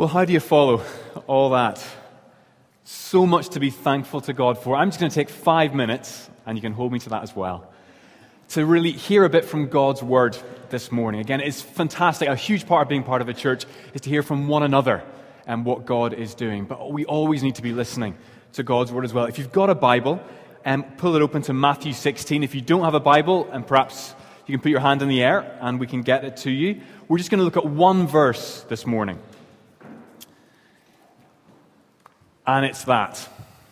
Well, how do you follow all that? So much to be thankful to God for. I'm just going to take 5 minutes, and you can hold me to that as well, to really hear a bit from God's Word this morning. Again, it's fantastic. A huge part of being part of a church is to hear from one another and what God is doing. But we always need to be listening to God's Word as well. If you've got a Bible, pull it open to Matthew 16. If you don't have a Bible, and perhaps you can put your hand in the air and we can get it to you. We're just going to look at one verse this morning. And it's that.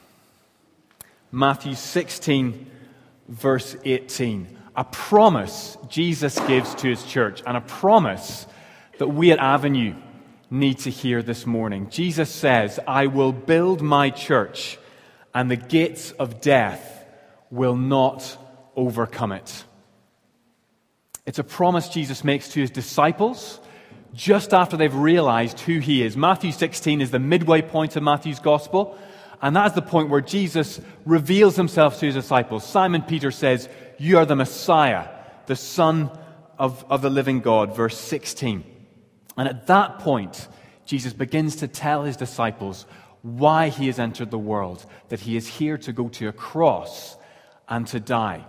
Matthew 16, verse 18. A promise Jesus gives to his church, and a promise that we at Avenue need to hear this morning. Jesus says, I will build my church, and the gates of death will not overcome it. It's a promise Jesus makes to his disciples just after they've realized who he is. Matthew 16 is the midway point of Matthew's gospel, and that's the point where Jesus reveals himself to his disciples. Simon Peter says, you are the Messiah, the Son of the living God, verse 16. And at that point, Jesus begins to tell his disciples why he has entered the world, that he is here to go to a cross and to die,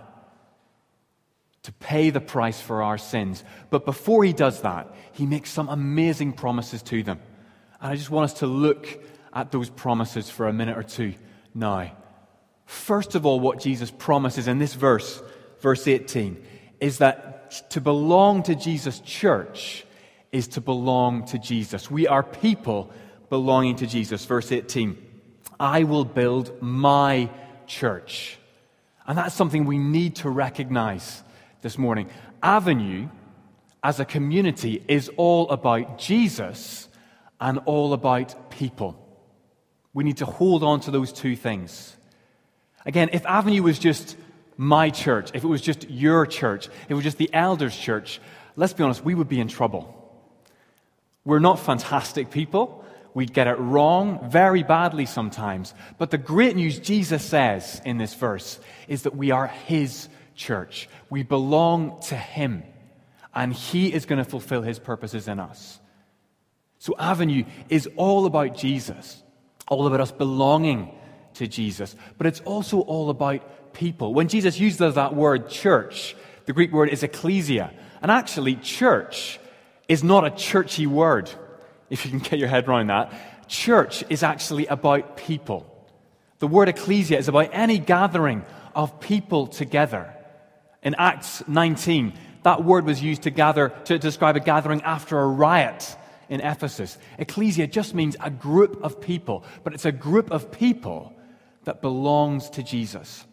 to pay the price for our sins. But before he does that, he makes some amazing promises to them. And I just want us to look at those promises for a minute or two now. First of all, what Jesus promises in this verse 18, is that to belong to Jesus' church is to belong to Jesus. We are people belonging to Jesus. Verse 18, I will build my church. And that's something we need to recognize this morning. Avenue, as a community, is all about Jesus and all about people. We need to hold on to those two things. Again, if Avenue was just my church, if it was just your church, if it was just the elders' church, let's be honest, we would be in trouble. We're not fantastic people. We'd get it wrong very badly sometimes. But the great news Jesus says in this verse is that we are his church. We belong to him, and he is going to fulfill his purposes in us. So Avenue is all about Jesus, all about us belonging to Jesus, but it's also all about people. When Jesus uses that word church, the Greek word is ecclesia, and actually church is not a churchy word, if you can get your head around that. Church is actually about people. The word ecclesia is about any gathering of people together. In Acts 19, that word was used to describe a gathering after a riot in Ephesus. Ecclesia just means a group of people, but it's a group of people that belongs to Jesus.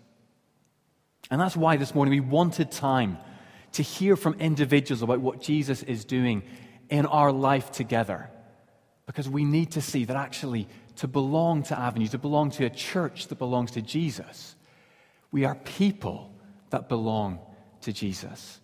And that's why this morning we wanted time to hear from individuals about what Jesus is doing in our life together. Because we need to see that actually to belong to Avenue, to belong to a church that belongs to Jesus, we are people that belong to Jesus.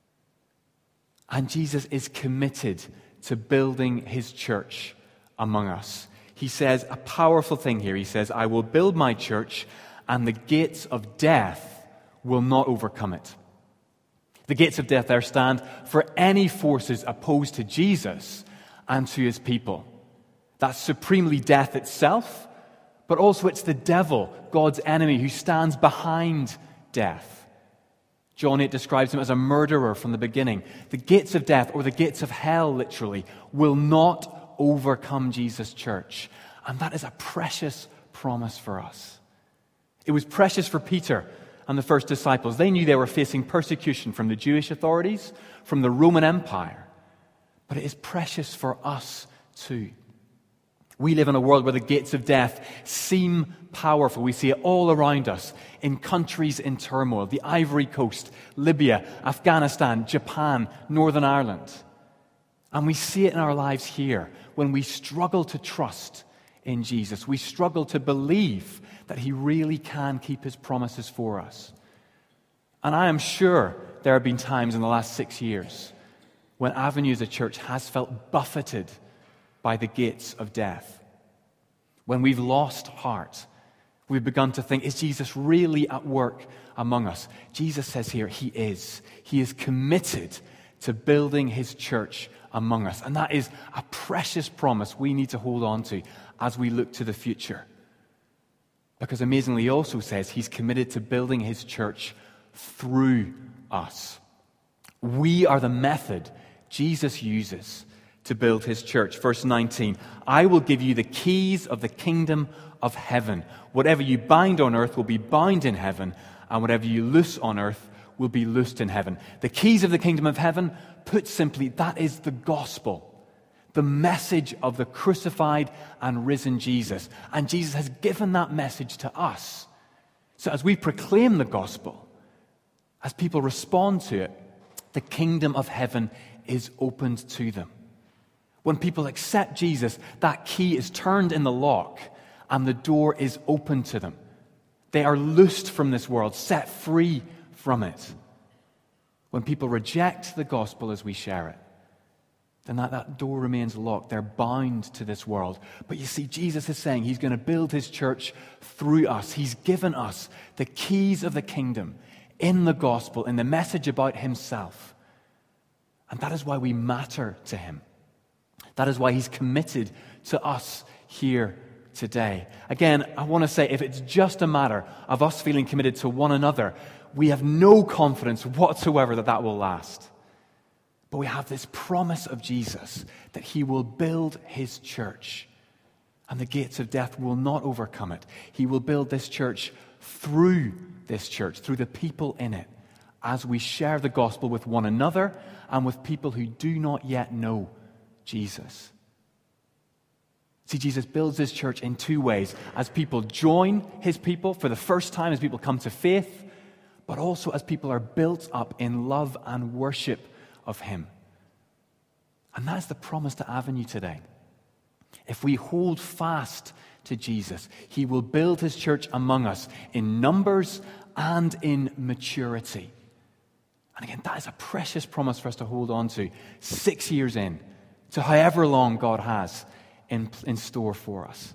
And Jesus is committed to building his church among us. He says a powerful thing here. He says, I will build my church, and the gates of death will not overcome it. The gates of death there stand for any forces opposed to Jesus and to his people. That's supremely death itself, but also it's the devil, God's enemy, who stands behind death. John 8 describes him as a murderer from the beginning. The gates of death, or the gates of hell, literally, will not overcome Jesus' church. And that is a precious promise for us. It was precious for Peter and the first disciples. They knew they were facing persecution from the Jewish authorities, from the Roman Empire. But it is precious for us too. We live in a world where the gates of death seem powerful. We see it all around us in countries in turmoil. The Ivory Coast, Libya, Afghanistan, Japan, Northern Ireland. And we see it in our lives here when we struggle to trust in Jesus. We struggle to believe that he really can keep his promises for us. And I am sure there have been times in the last 6 years when Avenue as a church has felt buffeted by the gates of death. When we've lost heart, we've begun to think, is Jesus really at work among us? Jesus says here, he is. He is committed to building his church among us. And that is a precious promise we need to hold on to as we look to the future. Because amazingly, he also says he's committed to building his church through us. We are the method Jesus uses to build his church. Verse 19, I will give you the keys of the kingdom of heaven. Whatever you bind on earth will be bound in heaven, and whatever you loose on earth will be loosed in heaven. The keys of the kingdom of heaven, put simply, that is the gospel, the message of the crucified and risen Jesus. And Jesus has given that message to us. So as we proclaim the gospel, as people respond to it, the kingdom of heaven is opened to them. When people accept Jesus, that key is turned in the lock and the door is open to them. They are loosed from this world, set free from it. When people reject the gospel as we share it, then that door remains locked. They're bound to this world. But you see, Jesus is saying he's going to build his church through us. He's given us the keys of the kingdom in the gospel, in the message about himself. And that is why we matter to him. That is why he's committed to us here today. Again, I want to say, if it's just a matter of us feeling committed to one another, we have no confidence whatsoever that that will last. But we have this promise of Jesus that he will build his church, and the gates of death will not overcome it. He will build this church through the people in it, as we share the gospel with one another and with people who do not yet know Jesus. See, Jesus builds his church in two ways: as people join his people for the first time, as people come to faith, but also as people are built up in love and worship of him. And that's the promise to Avenue today. If we hold fast to Jesus, he will build his church among us in numbers and in maturity. And again, that is a precious promise for us to hold on to 6 years in, to however long God has in store for us.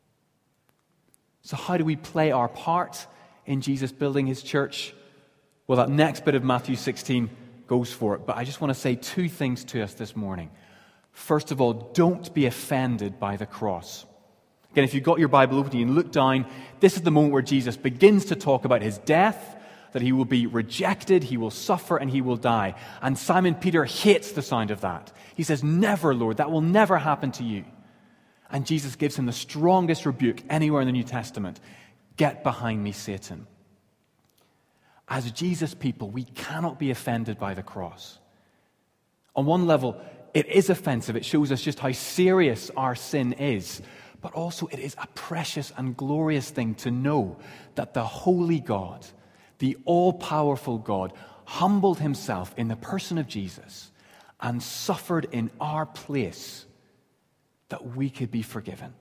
So how do we play our part in Jesus building his church? Well, that next bit of Matthew 16 goes for it. But I just want to say two things to us this morning. First of all, don't be offended by the cross. Again, if you've got your Bible open and look down, this is the moment where Jesus begins to talk about his death, that he will be rejected, he will suffer, and he will die. And Simon Peter hates the sound of that. He says, "Never, Lord, that will never happen to you." And Jesus gives him the strongest rebuke anywhere in the New Testament. "Get behind me, Satan." As Jesus people, we cannot be offended by the cross. On one level, it is offensive. It shows us just how serious our sin is. But also, it is a precious and glorious thing to know that the holy God, the all-powerful God, humbled himself in the person of Jesus and suffered in our place that we could be forgiven.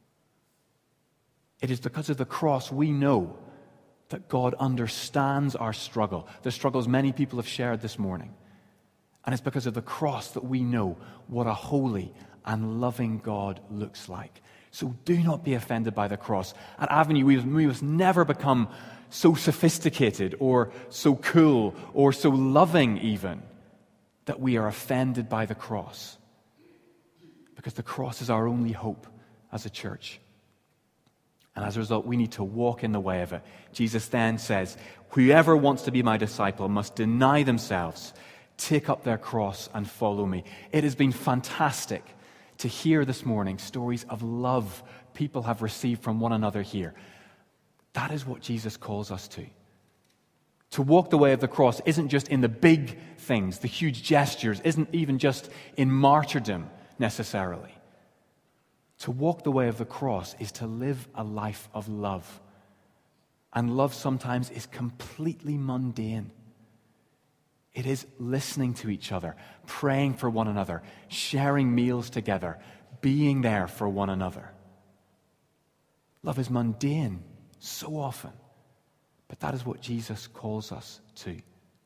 It is because of the cross we know that God understands our struggle, the struggles many people have shared this morning. And it's because of the cross that we know what a holy and loving God looks like. So do not be offended by the cross. At Avenue, we must never become so sophisticated or so cool or so loving even that we are offended by the cross. Because the cross is our only hope as a church. And as a result, we need to walk in the way of it. Jesus then says, "Whoever wants to be my disciple must deny themselves, take up their cross and follow me." It has been fantastic to hear this morning stories of love people have received from one another here. That is what Jesus calls us to. To walk the way of the cross isn't just in the big things, the huge gestures, isn't even just in martyrdom necessarily. To walk the way of the cross is to live a life of love. And love sometimes is completely mundane. It is listening to each other, praying for one another, sharing meals together, being there for one another. Love is mundane so often, but that is what Jesus calls us to.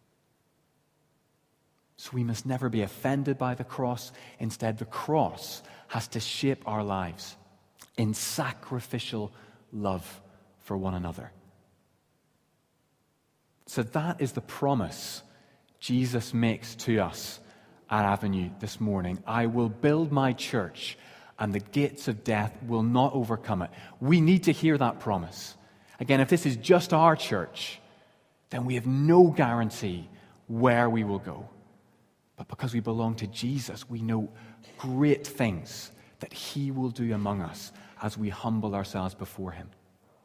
So we must never be offended by the cross. Instead, the cross has to shape our lives in sacrificial love for one another. So that is the promise Jesus makes to us at Avenue this morning. I will build my church, and the gates of death will not overcome it. We need to hear that promise. Again, if this is just our church, then we have no guarantee where we will go. But because we belong to Jesus, we know great things that he will do among us as we humble ourselves before him.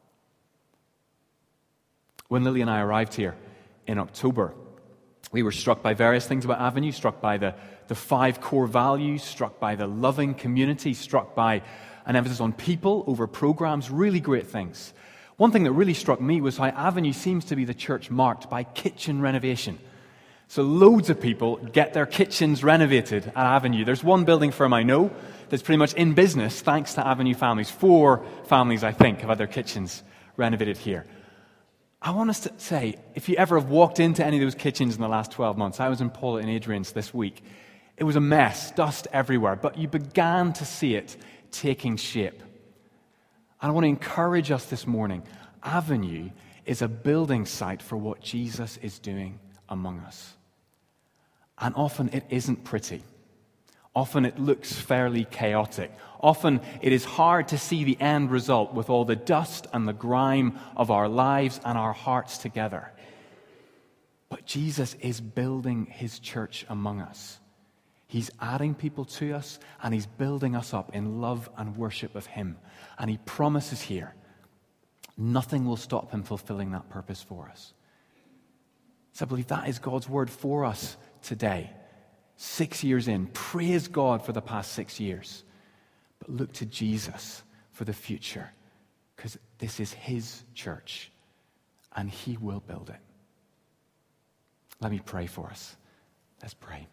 When Lily and I arrived here in October, we were struck by various things about Avenue, struck by the 5 core values, struck by the loving community, struck by an emphasis on people over programs, really great things. One thing that really struck me was how Avenue seems to be the church marked by kitchen renovation. So loads of people get their kitchens renovated at Avenue. There's one building firm I know that's pretty much in business thanks to Avenue families. 4 families, I think, have had their kitchens renovated here. I want us to say, if you ever have walked into any of those kitchens in the last 12 months, I was in Paula and Adrian's this week. It was a mess, dust everywhere, but you began to see it taking shape. And I want to encourage us this morning. Avenue is a building site for what Jesus is doing among us. And often it isn't pretty. Often it looks fairly chaotic. Often it is hard to see the end result with all the dust and the grime of our lives and our hearts together. But Jesus is building his church among us. He's adding people to us, and he's building us up in love and worship of him. And he promises here, nothing will stop him fulfilling that purpose for us. So I believe that is God's word for us today. 6 years in, praise God for the past 6 years. But look to Jesus for the future, because this is his church, and he will build it. Let me pray for us. Let's pray.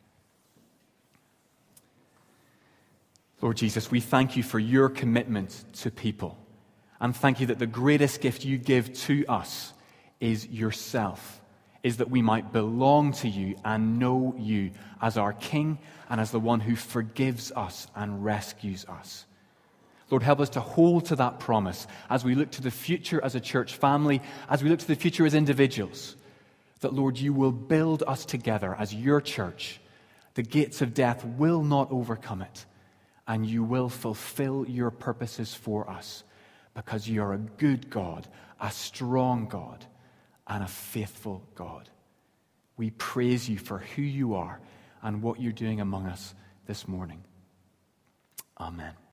Lord Jesus, we thank you for your commitment to people. And thank you that the greatest gift you give to us is yourself, is that we might belong to you and know you as our King and as the one who forgives us and rescues us. Lord, help us to hold to that promise as we look to the future as a church family, as we look to the future as individuals, that, Lord, you will build us together as your church. The gates of death will not overcome it, and you will fulfill your purposes for us, because you are a good God, a strong God, and a faithful God. We praise you for who you are and what you're doing among us this morning. Amen.